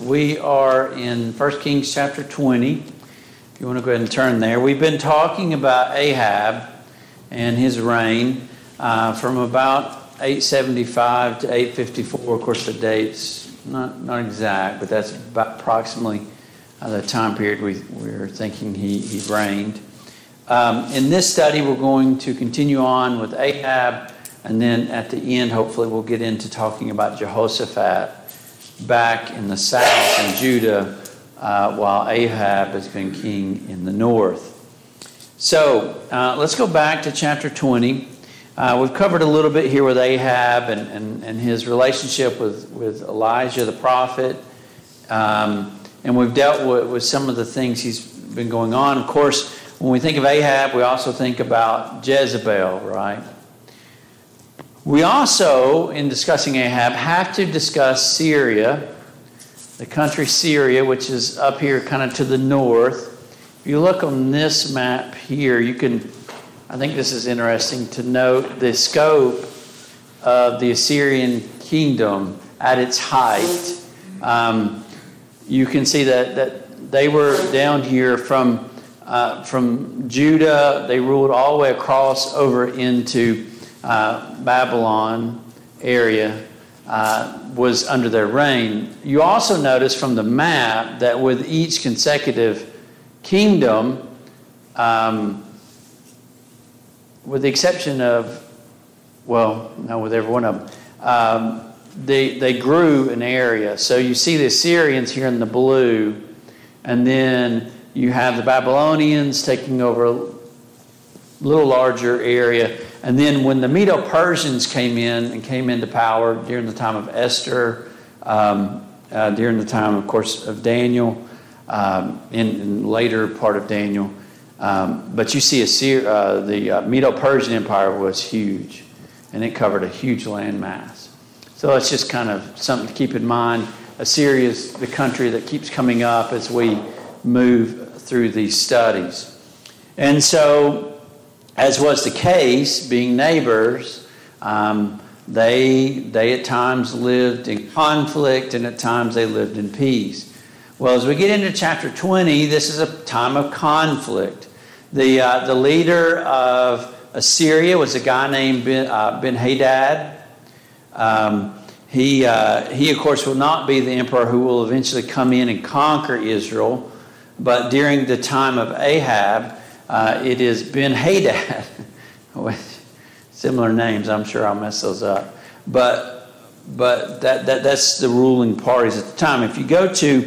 We are in 1 Kings chapter 20. If you want to go ahead and turn there. We've been talking about Ahab and his reign from about 875 to 854. Of course, the date's not exact, but that's about approximately the time period we're thinking he reigned. In this study, we're going to continue on with Ahab, and then at the end, hopefully, we'll get into talking about Jehoshaphat back in the south in Judah, while Ahab has been king in the north. So let's go back to chapter 20. We've covered a little bit here with Ahab and his relationship with Elijah the prophet. And we've dealt with some of the things he's been going on. Of course, when we think of Ahab, we also think about Jezebel, right? We also, in discussing Ahab, have to discuss Syria, the country Syria, which is up here kind of to the north. If you look on this map here, you can, I think this is interesting to note the scope of the Assyrian kingdom at its height. You can see that they were down here from Judah. They ruled all the way across over into Babylon area, was under their reign. You also notice from the map that with each consecutive kingdom, with the exception of, with every one of them, they grew an area. So you see the Assyrians here in the blue, and then you have the Babylonians taking over a little larger area. And then when the Medo-Persians came into power during the time of Esther, during the time, of course, of Daniel, in later part of Daniel. But you see the Medo-Persian Empire was huge, and it covered a huge landmass. So it's just kind of something to keep in mind. Assyria is the country that keeps coming up as we move through these studies. And so, as was the case, being neighbors, they at times lived in conflict, and at times they lived in peace. Well, as we get into chapter 20, this is a time of conflict. The leader of Assyria was a guy named Ben-Hadad. He, of course, will not be the emperor who will eventually come in and conquer Israel. But during the time of Ahab, it is Ben-Hadad. Similar names, I'm sure I'll mess those up. But that's the ruling parties at the time. If you go to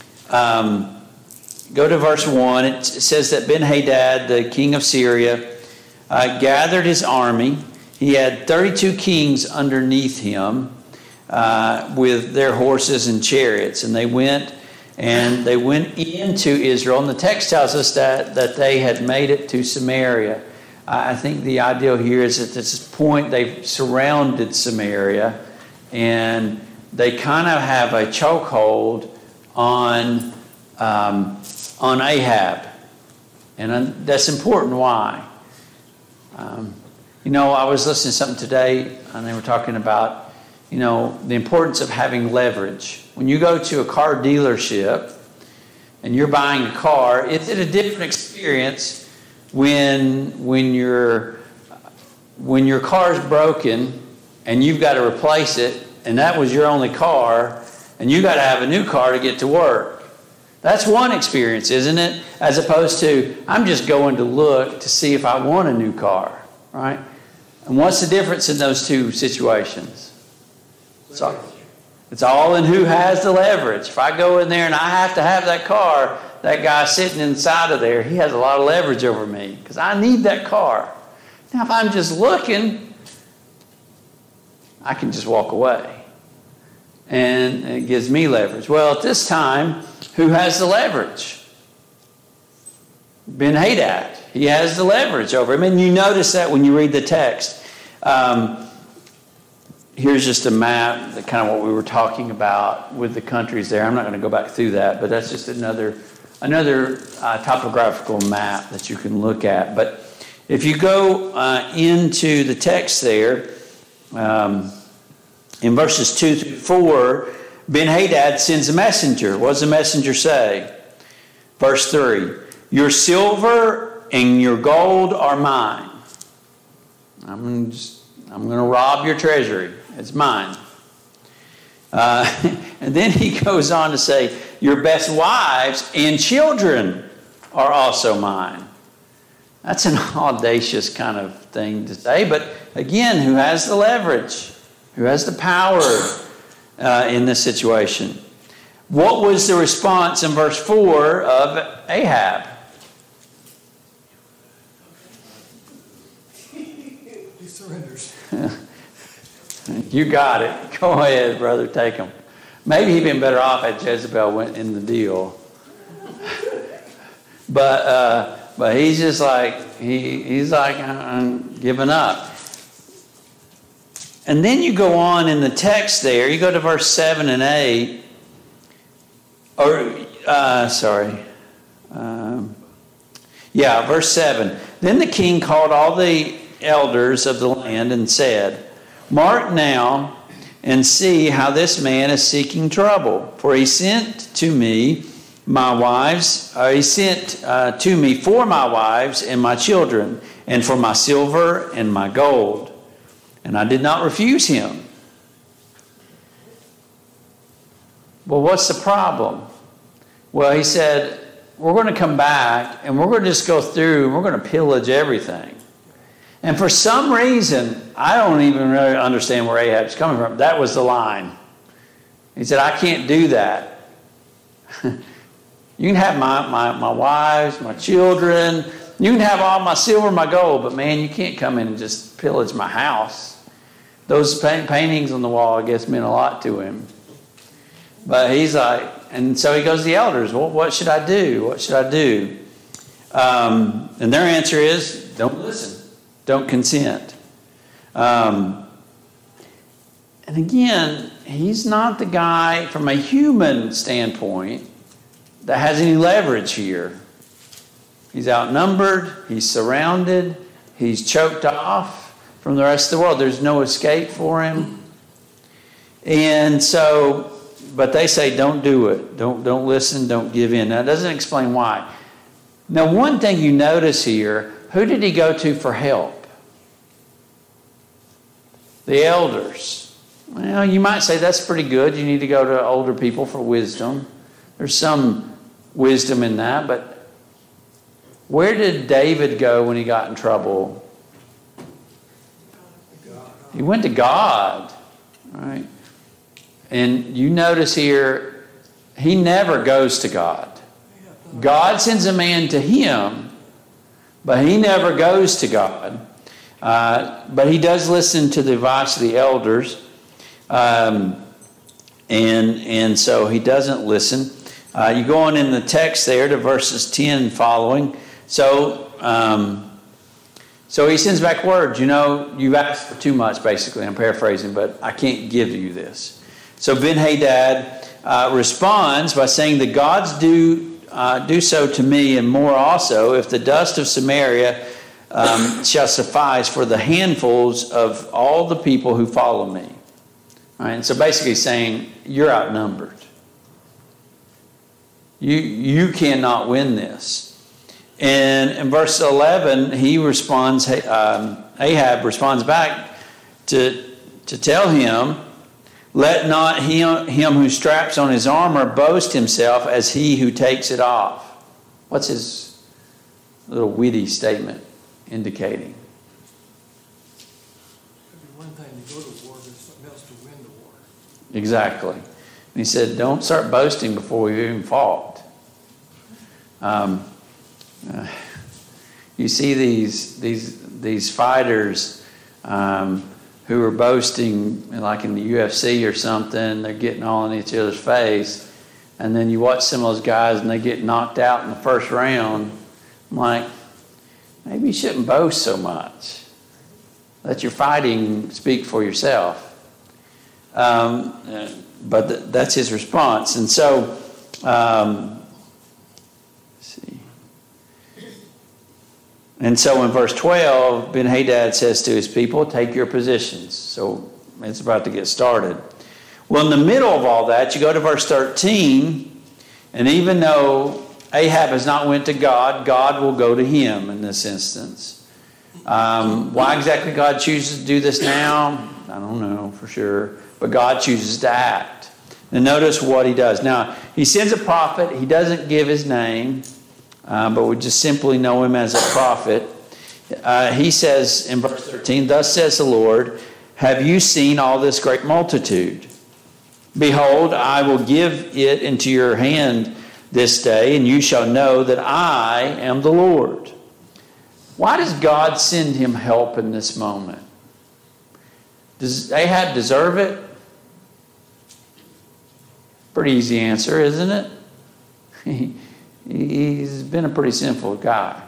verse 1, it says that Ben-Hadad, the king of Syria, gathered his army. He had 32 kings underneath him with their horses and chariots. And they went into Israel. And the text tells us that they had made it to Samaria. I think the ideal here is at this point they've surrounded Samaria. And they kind of have a chokehold on Ahab. And that's important. Why? I was listening to something today, and they were talking about, the importance of having leverage. When you go to a car dealership and you're buying a car, it's a different experience when your car's broken and you've got to replace it, and that was your only car, and you got to have a new car to get to work. That's one experience, isn't it? As opposed to, I'm just going to look to see if I want a new car, right? And what's the difference in those two situations? It's all in who has the leverage. If I go in there and I have to have that car, that guy sitting inside of there, he has a lot of leverage over me because I need that car. Now, if I'm just looking, I can just walk away. And it gives me leverage. Well, at this time, who has the leverage? Ben-Hadad. He has the leverage over him. And you notice that when you read the text. Here's just a map, kind of what we were talking about with the countries there. I'm not going to go back through that, but that's just another topographical map that you can look at. But if you go into the text there, in verses 2 through 4, Ben-Hadad sends a messenger. What does the messenger say? Verse 3, your silver and your gold are mine. I'm going to rob your treasury. It's mine. And then he goes on to say, your best wives and children are also mine. That's an audacious kind of thing to say. But again, who has the leverage? Who has the power in this situation? What was the response in verse 4 of Ahab? He surrenders. You got it. Go ahead, brother. Take him. Maybe he'd been better off had Jezebel went in the deal. But he's just like, he's like, I'm giving up. And then you go on in the text there. You go to verse 7 and 8. Verse 7. Then the king called all the elders of the land and said, mark now and see how this man is seeking trouble. For he sent to me my wives, to me for my wives and my children, and for my silver and my gold. And I did not refuse him. Well, what's the problem? Well, he said, we're going to come back and we're going to just go through and we're going to pillage everything. And for some reason, I don't even really understand where Ahab's coming from. That was the line. He said, I can't do that. You can have my wives, my children. You can have all my silver, my gold. But man, you can't come in and just pillage my house. Those paintings on the wall, I guess, meant a lot to him. But he's like, and so he goes to the elders. Well, what should I do? What should I do? And their answer is, don't listen. Don't consent. And again, he's not the guy from a human standpoint that has any leverage here. He's outnumbered. He's surrounded. He's choked off from the rest of the world. There's no escape for him. And so, but they say, don't do it. Don't listen. Don't give in. Now, it doesn't explain why. Now, one thing you notice here, who did he go to for help? The elders. Well, you might say that's pretty good. You need to go to older people for wisdom. There's some wisdom in that, but where did David go when he got in trouble? He went to God, right? And you notice here, he never goes to God. God sends a man to him, but he never goes to God. But he does listen to the advice of the elders, and so he doesn't listen. You go on in the text there to verses 10 and following. So he sends back words. You know, you've asked for too much, basically. I'm paraphrasing, but I can't give you this. So Ben-Hadad responds by saying, the gods do so to me and more also, if the dust of Samaria shall suffice for the handfuls of all the people who follow me. All right, and so basically saying, you're outnumbered. You cannot win this. And in verse 11, he responds, Ahab responds back to tell him, let not him who straps on his armor boast himself as he who takes it off. What's his little witty statement indicating? It'd be one thing to go to war, but it's something else to win the war. Exactly. And he said, don't start boasting before we've even fought. You see these fighters who are boasting, like in the UFC or something, they're getting all in each other's face, and then you watch some of those guys and they get knocked out in the first round. I'm like, maybe you shouldn't boast so much. Let your fighting speak for yourself. But that's his response. And so, let's see. And so in verse 12, Ben-Hadad says to his people, take your positions. So it's about to get started. Well, in the middle of all that, you go to verse 13, and even though Ahab has not went to God, God will go to him in this instance. Why exactly God chooses to do this now, I don't know for sure, but God chooses to act. And notice what he does. Now, he sends a prophet. He doesn't give his name, but we just simply know him as a prophet. He says in verse 13, "Thus says the Lord, have you seen all this great multitude? Behold, I will give it into your hand this day, and you shall know that I am the Lord." Why does God send him help in this moment? Does Ahab deserve it? Pretty easy answer, isn't it? He's been a pretty sinful guy.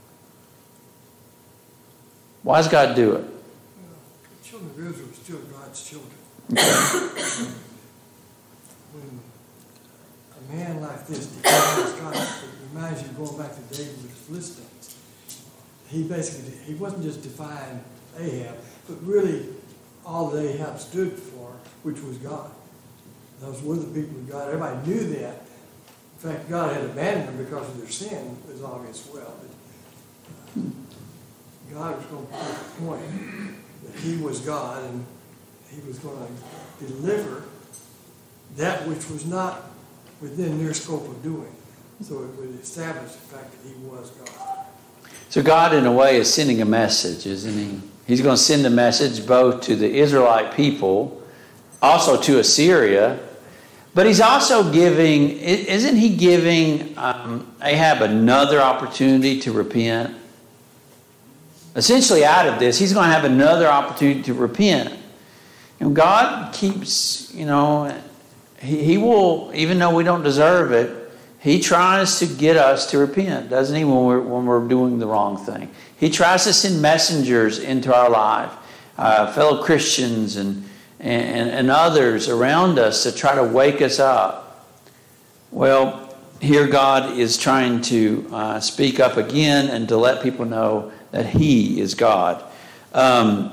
Why does God do it? The children of Israel are still God's children. When a man like this defies God, it reminds you of going back to David with the Philistines. He wasn't just defying Ahab, but really all that Ahab stood for, which was God. Those were the people of God. Everybody knew that. In fact, God had abandoned them because of their sin, it was obvious well. But God was going to make a point that he was God, and he was going to deliver that which was not within their scope of doing. So it would establish the fact that he was God. So God, in a way, is sending a message, isn't he? He's going to send a message both to the Israelite people, also to Assyria, but he's also giving, isn't he giving Ahab another opportunity to repent? Essentially, out of this, he's going to have another opportunity to repent. And God keeps, he will, even though we don't deserve it, he tries to get us to repent, doesn't he, when we're doing the wrong thing. He tries to send messengers into our life, fellow Christians and others around us to try to wake us up. Well, here God is trying to speak up again and to let people know that he is God. Let's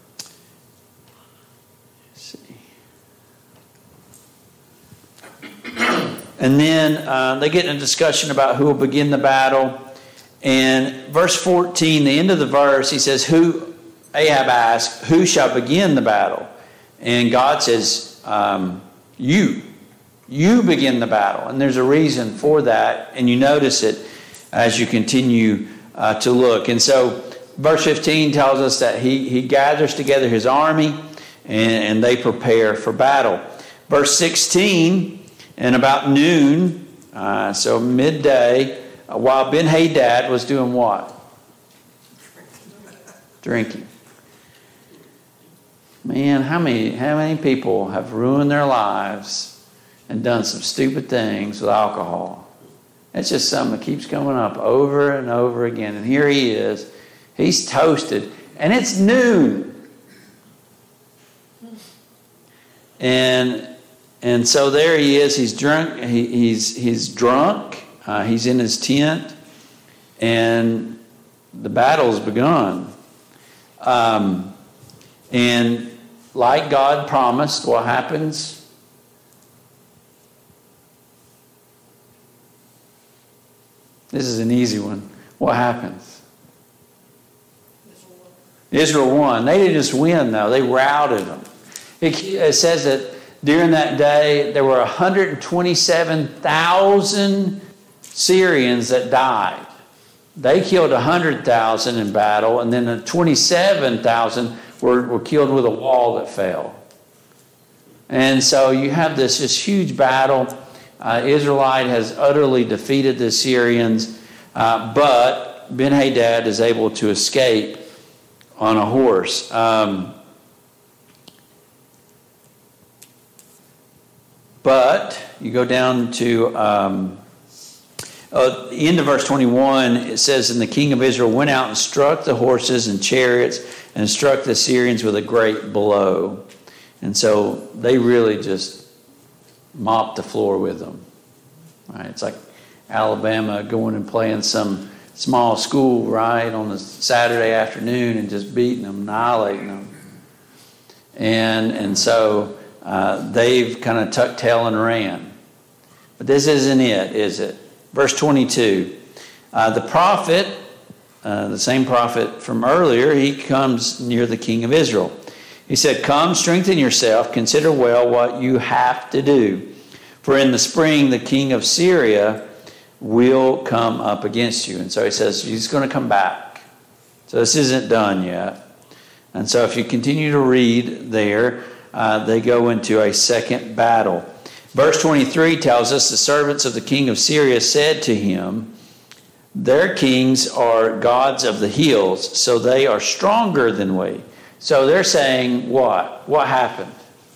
see. And then they get in a discussion about who will begin the battle. And verse 14, the end of the verse, he says, Ahab asks, who shall begin the battle? And God says, you begin the battle. And there's a reason for that. And you notice it as you continue to look. And so verse 15 tells us that he gathers together his army and they prepare for battle. Verse 16, and about noon, so midday, while Ben-Hadad was doing what? Drinking. Man, how many people have ruined their lives and done some stupid things with alcohol? It's just something that keeps coming up over and over again. And here he is. He's toasted. And it's noon. And so there he is. He's drunk. He's drunk. He's in his tent. And the battle's begun. And like God promised, what happens? This is an easy one. What happens? Israel won. They didn't just win, though. They routed them. It says that during that day, there were 127,000 Syrians that died. They killed 100,000 in battle, and then the 27,000 were killed with a wall that fell. And so you have this huge battle. Israelite has utterly defeated the Syrians, but Ben-Hadad is able to escape on a horse. But you go down to the end of verse 21, it says, and the king of Israel went out and struck the horses and chariots and struck the Syrians with a great blow. And so they really just mopped the floor with them. Right? It's like Alabama going and playing some small school, right, on a Saturday afternoon and just beating them, annihilating them. And so they've kind of tucked tail and ran. But this isn't it, is it? Verse 22. The prophet, the same prophet from earlier, he comes near the king of Israel. He said, "Come, strengthen yourself, consider well what you have to do. For in the spring the king of Syria will come up against you." And so he says, he's going to come back. So this isn't done yet. And so if you continue to read there, they go into a second battle. Verse 23 tells us the servants of the king of Syria said to him, "Their kings are gods of the hills, so they are stronger than we." So they're saying what? What happened?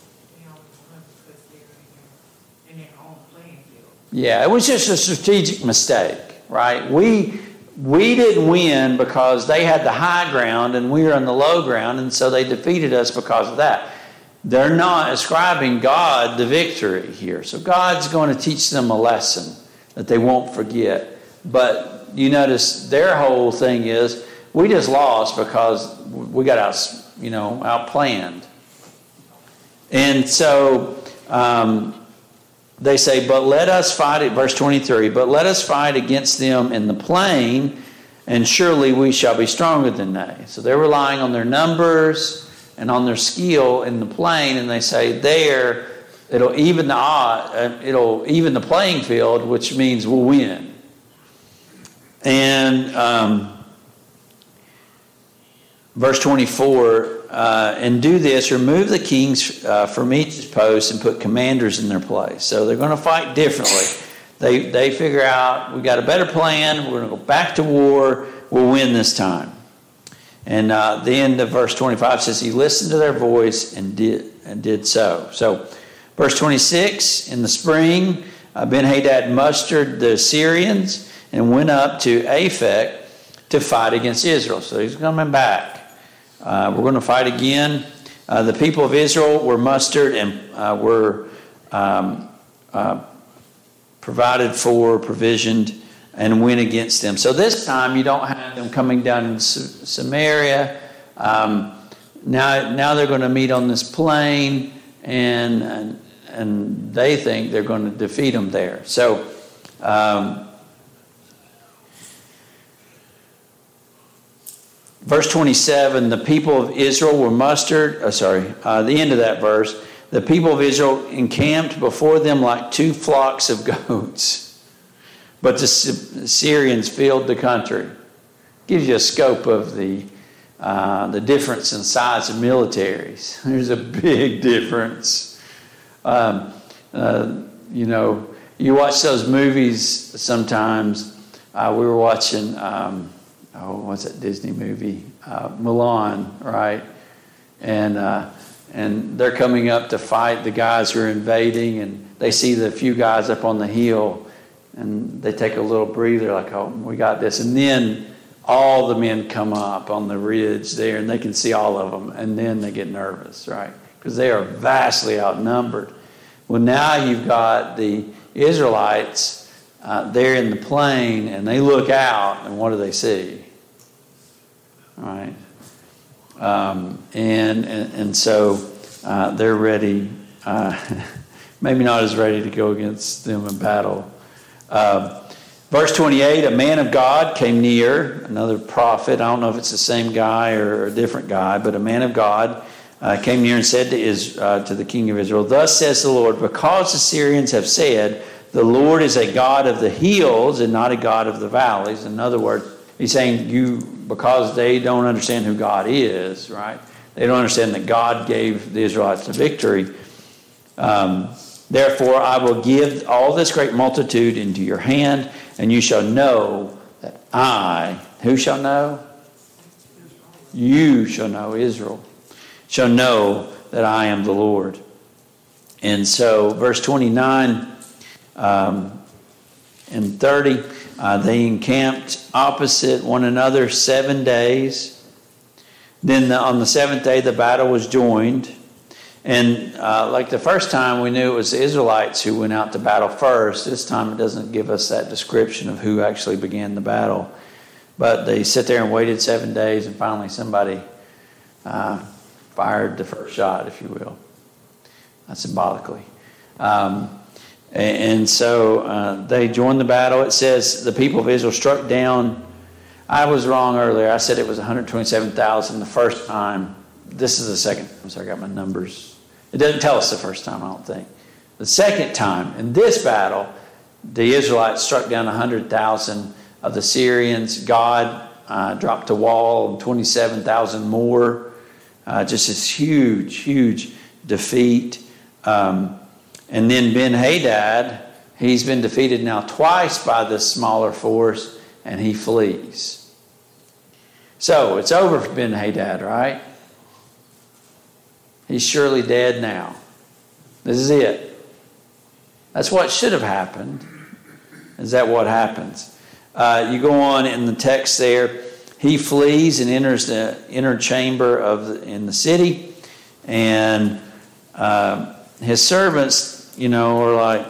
Yeah, it was just a strategic mistake, right? We didn't win because they had the high ground and we were on the low ground, and so they defeated us because of that. They're not ascribing God the victory here. So God's going to teach them a lesson that they won't forget. But you notice their whole thing is, we just lost because we got outplanned. And so they say, "But let us fight," at verse 23, "but let us fight against them in the plain, and surely we shall be stronger than they." So they're relying on their numbers and on their skill in the plain, and they say there, it'll even the playing field, which means we'll win. And verse 24, "And do this, remove the kings from each post and put commanders in their place." So they're going to fight differently. They figure out, we got a better plan, we're going to go back to war, we'll win this time. And the end of verse 25 says, "He listened to their voice and did so." So verse 26, "In the spring, Ben-Hadad mustered the Syrians and went up to Aphek to fight against Israel." So he's coming back. We're going to fight again. The people of Israel were mustered and were provided for, provisioned, and went against them. So this time you don't have them coming down in Samaria. Now they're going to meet on this plain, and they think they're going to defeat them there. So verse 27, the people of Israel were mustered. The end of that verse. The people of Israel encamped before them like two flocks of goats. But the Syrians filled the country. Gives you a scope of the difference in size of militaries. There's a big difference. You watch those movies sometimes. We were watching, what's that Disney movie? Mulan, right? And they're coming up to fight the guys who are invading, and they see the few guys up on the hill. And they take a little breather, like, "Oh, we got this." And then all the men come up on the ridge there, and they can see all of them. And then they get nervous, right? Because they are vastly outnumbered. Well, now you've got the Israelites there in the plain, and they look out, and what do they see? All right? And so they're ready, maybe not as ready to go against them in battle. Verse 28, a man of God came near, another prophet. I don't know if it's the same guy or a different guy, but a man of God came near and said to the king of Israel, "Thus says the Lord, because the Syrians have said, the Lord is a God of the hills and not a God of the valleys." In other words, he's saying because they don't understand who God is, right? They don't understand that God gave the Israelites the victory. "Therefore, I will give all this great multitude into your hand, and you shall know that who shall know? You shall know, Israel, shall know that I am the Lord." And so, verse 29 and 30, they encamped opposite one another 7 days. Then on the seventh day, the battle was joined. And like the first time, we knew it was the Israelites who went out to battle first. This time it doesn't give us that description of who actually began the battle. But they sit there and waited 7 days, and finally somebody fired the first shot, if you will. symbolically. And so they joined the battle. It says the people of Israel struck down. I was wrong earlier. I said it was 127,000 the first time. This is the second. I'm sorry, I got my numbers. It doesn't tell us the first time, I don't think. The second time, in this battle, the Israelites struck down 100,000 of the Syrians. God dropped a wall and 27,000 more. Just this huge, huge defeat. And then Ben-Hadad, he's been defeated now twice by this smaller force, and he flees. So it's over for Ben-Hadad, right? He's surely dead now. This is it. That's what should have happened. Is that what happens? You go on in the text there. He flees and enters the inner chamber in the city, and his servants, are like,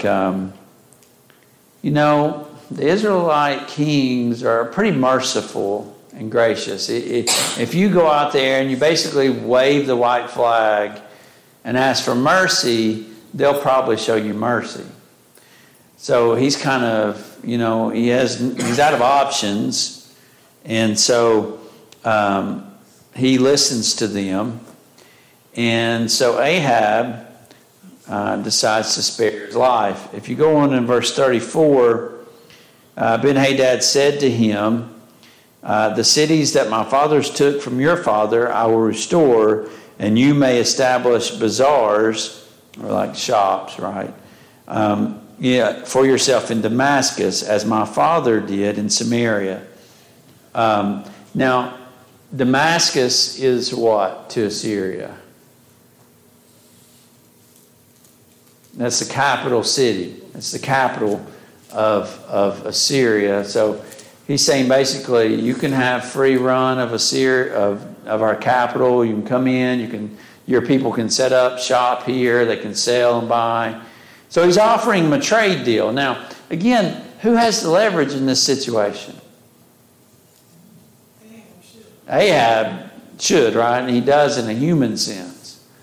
the Israelite kings are pretty merciful and gracious. If you go out there and you basically wave the white flag and ask for mercy, they'll probably show you mercy. So he's kind of, he's out of options. And so he listens to them. And so Ahab decides to spare his life. If you go on in verse 34, Ben-Hadad said to him, the cities that my fathers took from your father I will restore, and you may establish bazaars, or like shops, right? For yourself in Damascus, as my father did in Samaria. Now, Damascus is what to Assyria? That's the capital city. It's the capital of Assyria. So he's saying basically you can have free run of Assyria, of our capital. You can come in. Your people can set up shop here. They can sell and buy. So he's offering them a trade deal. Now, again, who has the leverage in this situation? Ahab should, right? And he does in a human sense.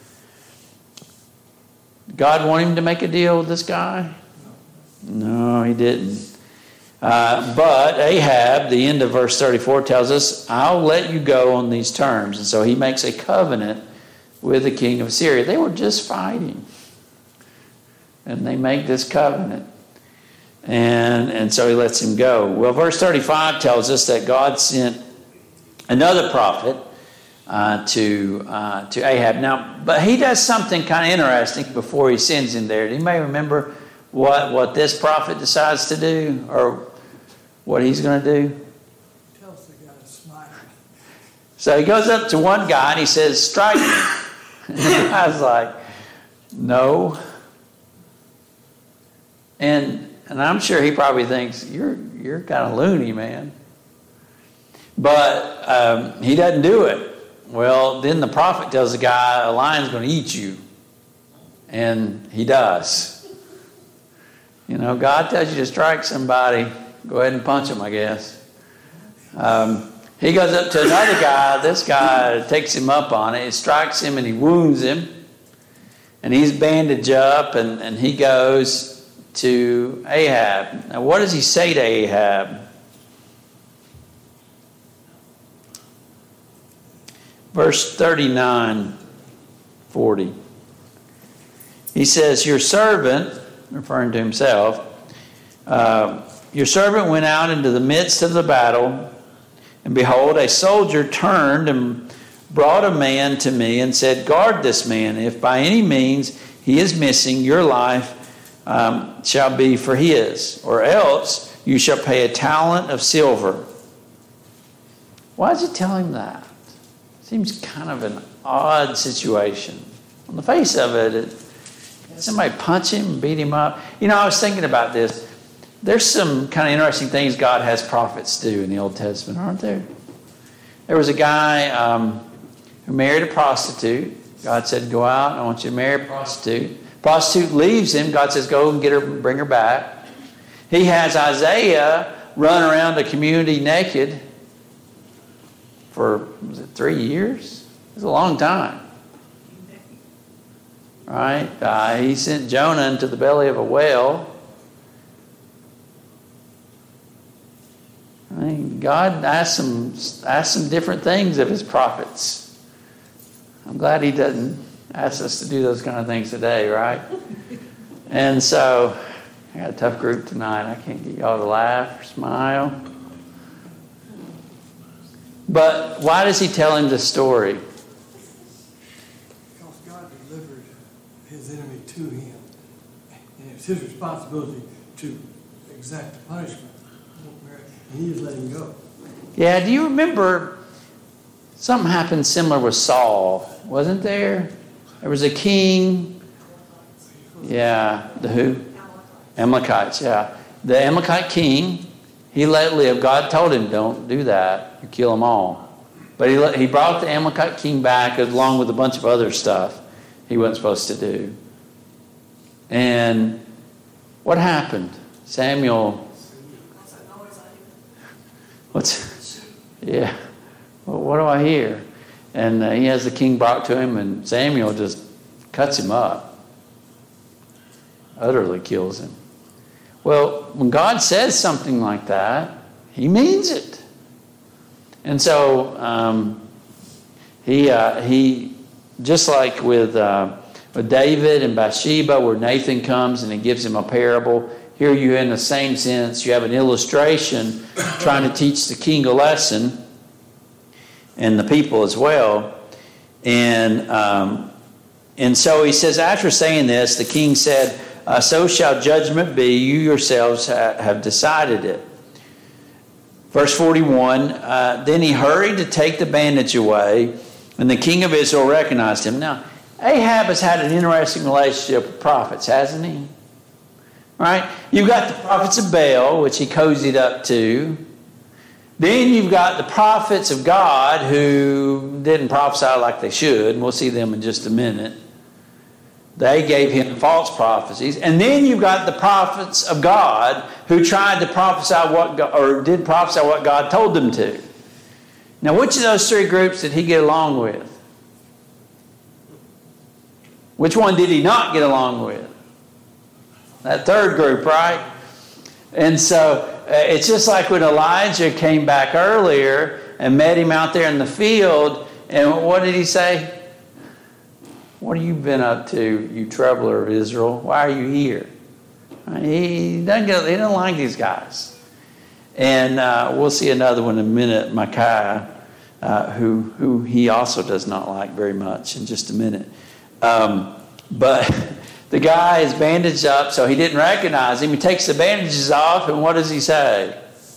God want him to make a deal with this guy? No, he didn't. But Ahab, the end of verse 34 tells us, I'll let you go on these terms. And so he makes a covenant with the king of Syria. They were just fighting. And they make this covenant. And so he lets him go. Well, verse 35 tells us that God sent another prophet to Ahab. Now, but he does something kind of interesting before he sends him there. Do you may remember what this prophet decides to do, or what he's going to do? Tells the guy to smite him. So he goes up to one guy and he says, strike me. And the guy's like, no. And I'm sure he probably thinks, you're kind of loony, man. But he doesn't do it. Well, then the prophet tells the guy, a lion's going to eat you. And he does. God tells you to strike somebody, go ahead and punch him, I guess. He goes up to another guy. This guy takes him up on it. He strikes him and he wounds him. And he's bandaged up, and he goes to Ahab. Now, what does he say to Ahab? Verse 39, 40. He says, your servant, referring to himself, your servant went out into the midst of the battle, and behold, a soldier turned and brought a man to me and said, guard this man. If by any means he is missing, your life shall be for his, or else you shall pay a talent of silver. Why does he tell him that? Seems kind of an odd situation. On the face of it, somebody punch him and beat him up. I was thinking about this. There's some kind of interesting things God has prophets do in the Old Testament, aren't there? There was a guy who married a prostitute. God said, go out, I want you to marry a prostitute. Prostitute leaves him. God says, go and get her, bring her back. He has Isaiah run around the community naked for, 3 years? It's a long time. right? He sent Jonah into the belly of a whale. I mean, God asked some different things of his prophets. I'm glad he doesn't ask us to do those kind of things today, right? And so, I got a tough group tonight. I can't get y'all to laugh or smile. But why does he tell him this story? Because God delivered his enemy to him. And it's his responsibility to exact the punishment. And he just let him go. Yeah, do you remember something happened similar with Saul? Wasn't there? There was a king. Yeah, the who? Amalekites, yeah. The Amalekite king, he let live. God told him, don't do that. You kill them all. But he brought the Amalekite king back along with a bunch of other stuff he wasn't supposed to do. And what happened? Samuel... Yeah. Well, what do I hear? And he has the king brought to him, and Samuel just cuts him up. Utterly kills him. Well, when God says something like that, he means it. And so he just like with David and Bathsheba, where Nathan comes and he gives him a parable. Here you, in the same sense, you have an illustration trying to teach the king a lesson, and the people as well. And so he says, after saying this, the king said, so shall judgment be. You yourselves have decided it. Verse 41, then he hurried to take the bandage away, and the king of Israel recognized him. Now, Ahab has had an interesting relationship with prophets, hasn't he? Right? You've got the prophets of Baal, which he cozied up to. Then you've got the prophets of God who didn't prophesy like they should. And we'll see them in just a minute. They gave him false prophecies. And then you've got the prophets of God who tried to prophesy did prophesy what God told them to. Now, which of those three groups did he get along with? Which one did he not get along with? That third group, right? And so it's just like when Elijah came back earlier and met him out there in the field. And what did he say? What have you been up to, you troubler of Israel? Why are you here? He doesn't like these guys. And we'll see another one in a minute, Micaiah, who he also does not like very much in just a minute. But the guy is bandaged up, so he didn't recognize him. He takes the bandages off, and what does he say?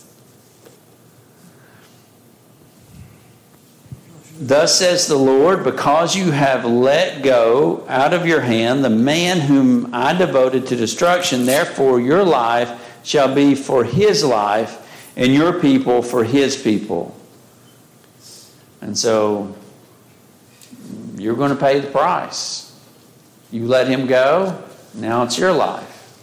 Thus says the Lord, because you have let go out of your hand the man whom I devoted to destruction, therefore your life shall be for his life, and your people for his people. And so you're going to pay the price. You let him go, now it's your life.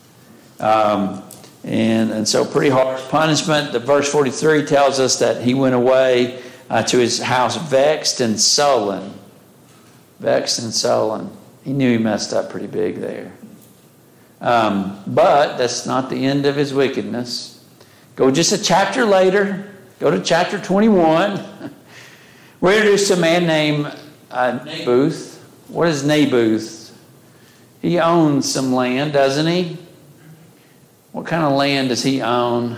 And so pretty harsh punishment. The verse 43 tells us that he went away to his house vexed and sullen. Vexed and sullen. He knew he messed up pretty big there. But that's not the end of his wickedness. Go just a chapter later. Go to chapter 21. We're introduced to a man named Naboth. What is Naboth? He owns some land, doesn't he? What kind of land does he own?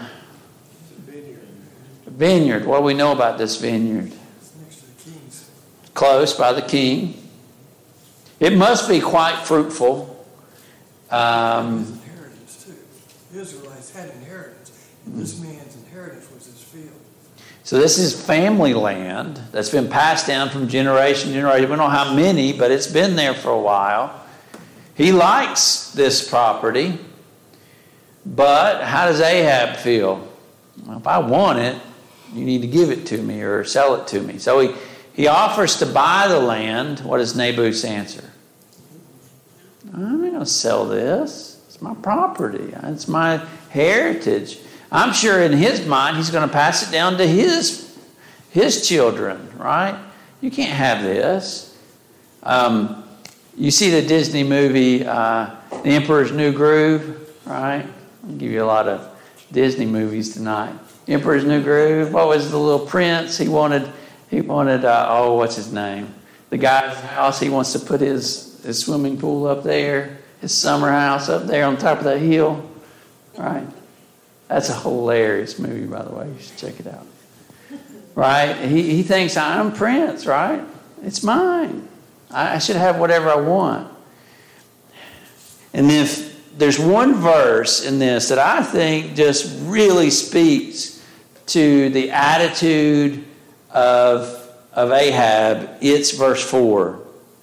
A vineyard. What do we know about this vineyard? It's next to the king's. Close by the king. It must be quite fruitful. Inheritance too. The Israelites had inheritance. And this man's inheritance was his field. So this is family land that's been passed down from generation to generation. We don't know how many, but it's been there for a while. He likes this property, but how does Ahab feel? Well, if I want it, you need to give it to me or sell it to me. So he offers to buy the land. What is Naboth's answer? I'm not going to sell this. It's my property. It's my heritage. I'm sure in his mind he's going to pass it down to his children, right? You can't have this. You see the Disney movie, The Emperor's New Groove, right? I'll give you a lot of Disney movies tonight. Emperor's New Groove. What was the little prince? He wanted. What's his name? The guy's house. He wants to put his swimming pool up there, his summer house up there on top of that hill, right? That's a hilarious movie, by the way. You should check it out. Right? He thinks I'm prince, right? It's mine. I should have whatever I want. And if there's one verse in this that I think just really speaks to the attitude of Ahab, it's verse 4.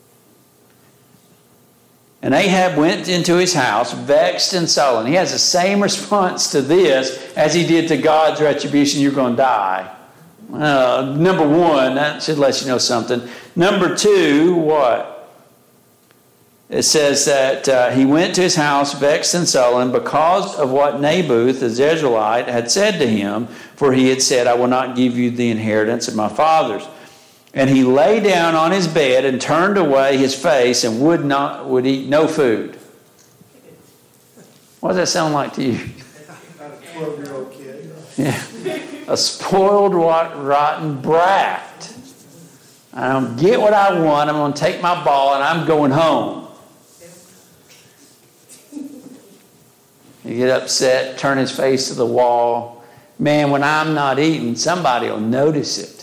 And Ahab went into his house, vexed and sullen. He has the same response to this as he did to God's retribution, you're going to die. Number one, that should let you know something. Number two, what? It says that he went to his house vexed and sullen because of what Naboth the Jezreelite had said to him, for he had said, I will not give you the inheritance of my fathers. And he lay down on his bed and turned away his face and would eat no food. What does that sound like to you? About a 12-year-old kid. Yeah. A spoiled, rotten brat. I don't get what I want. I'm going to take my ball and I'm going home. You get upset, turn his face to the wall. Man, when I'm not eating, somebody will notice it.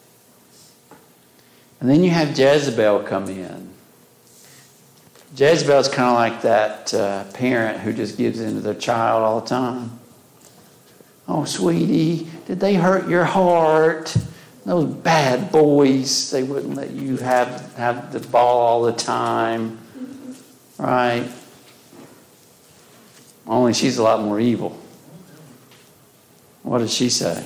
And then you have Jezebel come in. Jezebel's kind of like that parent who just gives in to their child all the time. Oh, sweetie, did they hurt your heart? Those bad boys, they wouldn't let you have the ball all the time. Right? Only she's a lot more evil. What does she say?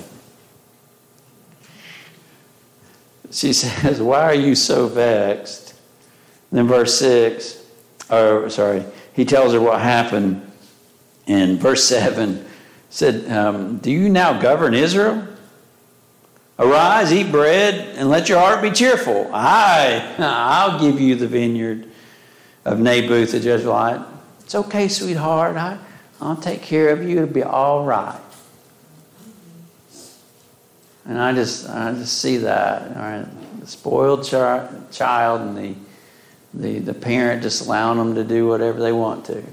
She says, why are you so vexed? And then verse 6, he tells her what happened. In verse 7, said, do you now govern Israel? Arise, eat bread, and let your heart be cheerful. I'll give you the vineyard of Naboth the Jezreelite. It's okay, sweetheart. I'll take care of you. It'll be all right. And I just see that, all right? The spoiled child and the parent just allowing them to do whatever they want to.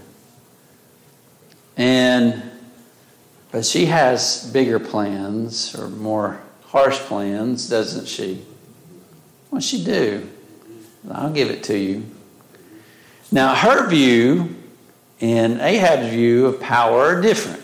But she has bigger plans or more harsh plans, doesn't she? What's she do? I'll give it to you. Now, her view and Ahab's view of power are different.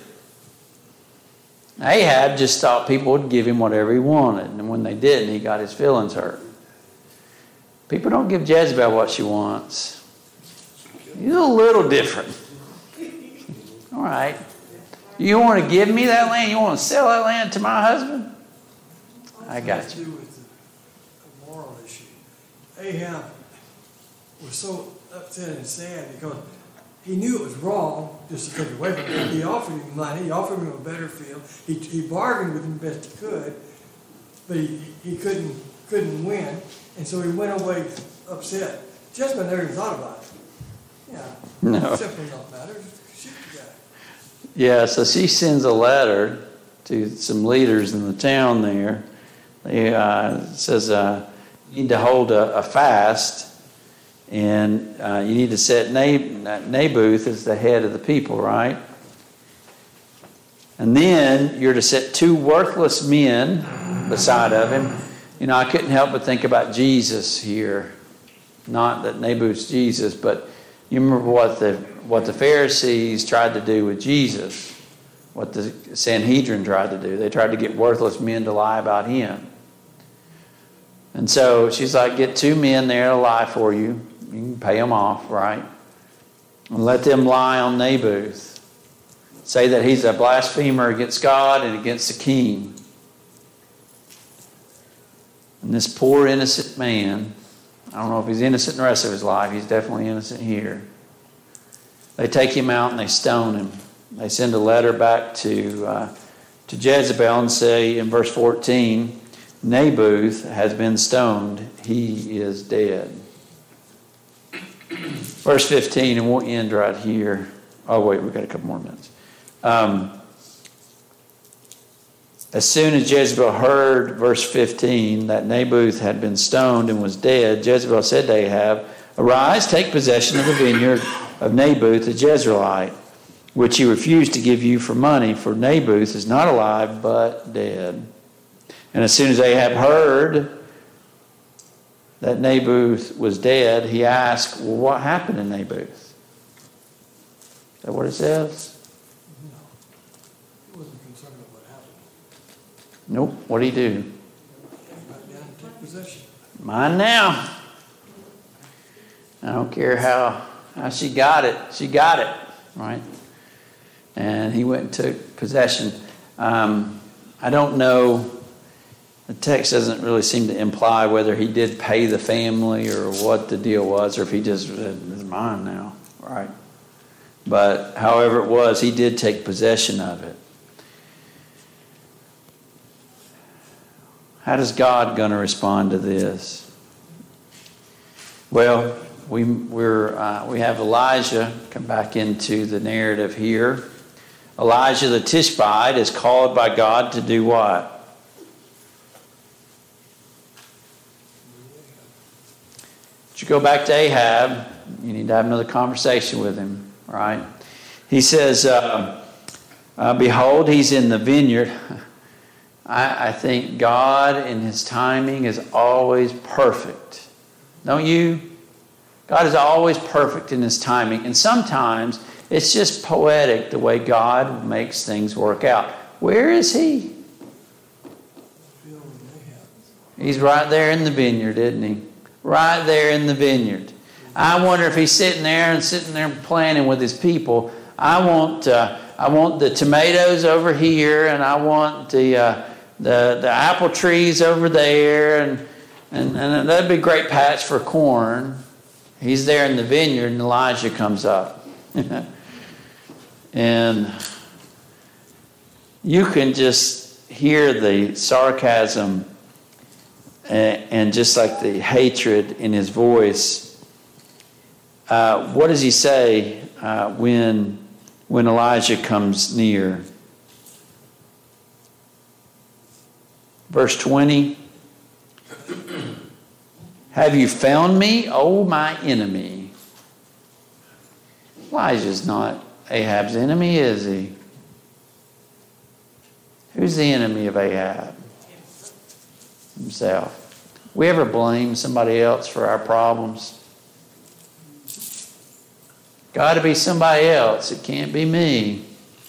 Ahab just thought people would give him whatever he wanted, and when they didn't, he got his feelings hurt. People don't give Jezebel what she wants. He's a little different. All right. You want to give me that land? You want to sell that land to my husband? I got you. With the moral issue. Ahab was so upset and sad because he knew it was wrong just to take it away from him. He offered him money. He offered him a better field. He bargained with him best he could, but he couldn't win, and so he went away upset. Jezebel never even thought about it. Yeah, no. Simply not matter. Shoot the guy. Yeah, so she sends a letter to some leaders in the town there. It says you need to hold a fast, and you need to set Naboth as the head of the people, right? And then you're to set 2 worthless men beside of him. You know, I couldn't help but think about Jesus here. Not that Naboth's Jesus, but you remember what the Pharisees tried to do with Jesus, what the Sanhedrin tried to do. They tried to get worthless men to lie about him. And so she's like, get 2 men there to lie for you. You can pay them off, right? And let them lie on Naboth. Say that he's a blasphemer against God and against the king. And this poor innocent man, I don't know if he's innocent in the rest of his life. He's definitely innocent here. They take him out and they stone him. They send a letter back to Jezebel and say in verse 14, Naboth has been stoned. He is dead. Verse 15, and we'll end right here. Oh, wait, we've got a couple more minutes. As soon as Jezebel heard, verse 15, that Naboth had been stoned and was dead, Jezebel said to Ahab, "Arise, take possession of the vineyard of Naboth the Jezreelite, which he refused to give you for money, for Naboth is not alive but dead." And as soon as Ahab heard that Naboth was dead, he asked, "Well, what happened to Naboth?" Is that what it says? No. He wasn't concerned about what happened. Nope. What did he do? Right down and take possession. Mine now. I don't care how she got it. She got it, right? And he went and took possession. I don't know. The text doesn't really seem to imply whether he did pay the family or what the deal was, or if he just said, "It's mine now," right? But however it was, he did take possession of it. How is God going to respond to this? Well, we have Elijah come back into the narrative here. Elijah the Tishbite is called by God to do what? But you go back to Ahab, you need to have another conversation with him, right? He says, behold, he's in the vineyard. I think God in his timing is always perfect. Don't you? God is always perfect in his timing. And sometimes it's just poetic the way God makes things work out. Where is he? He's right there in the vineyard, isn't he? Right there in the vineyard. I wonder if he's sitting there planning with his people. I want the tomatoes over here, and I want the apple trees over there, and that'd be a great patch for corn. He's there in the vineyard, and Elijah comes up. And you can just hear the sarcasm and just like the hatred in his voice. What does he say when Elijah comes near? Verse 20. Have you found me, O my enemy? Elijah's not Ahab's enemy, is he? Who's the enemy of Ahab? Himself. We ever blame somebody else for our problems? Got to be somebody else. It can't be me.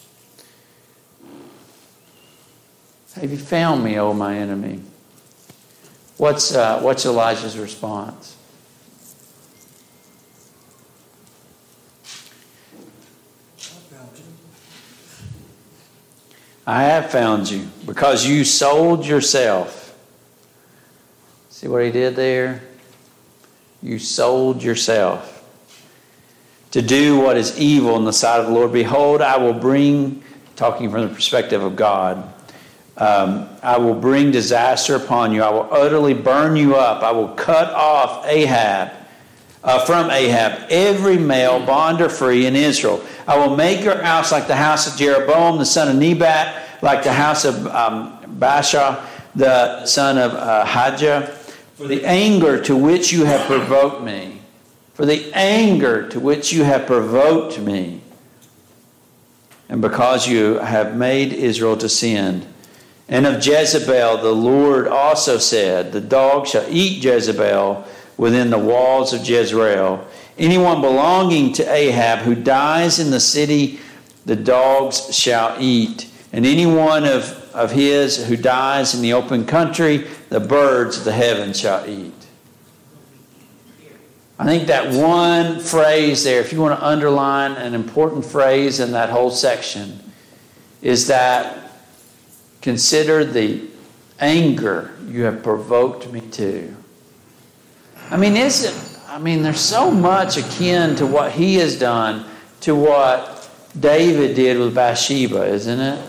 Have you found me, O my enemy? What's Elijah's response? I have found you because you sold yourself. See what he did there? You sold yourself to do what is evil in the sight of the Lord. Behold, I will bring, talking from the perspective of God, I will bring disaster upon you. I will utterly burn you up. I will cut off from Ahab every male, bond or free in Israel. I will make your house like the house of Jeroboam, the son of Nebat, like the house of Baasha, the son of Ahijah, for the anger to which you have provoked me. For the anger to which you have provoked me. And because you have made Israel to sin. And of Jezebel, the Lord also said, the dog shall eat Jezebel within the walls of Jezreel. Anyone belonging to Ahab who dies in the city, the dogs shall eat. And anyone of his who dies in the open country, the birds of the heavens shall eat. I think that one phrase there, if you want to underline an important phrase in that whole section, is that consider the anger you have provoked me to. There's so much akin to what he has done to what David did with Bathsheba, isn't it?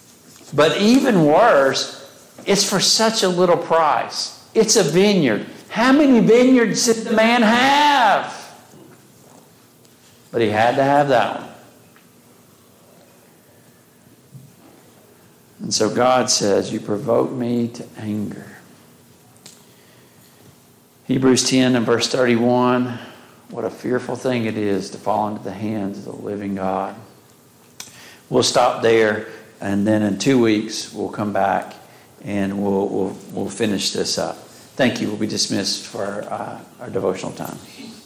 But even worse, it's for such a little price. It's a vineyard. How many vineyards did the man have? But he had to have that one. And so God says, you provoke me to anger. Hebrews 10 and verse 31, what a fearful thing it is to fall into the hands of the living God. We'll stop there, and then in 2 weeks we'll come back and we'll finish this up. Thank you. We'll be dismissed for our devotional time.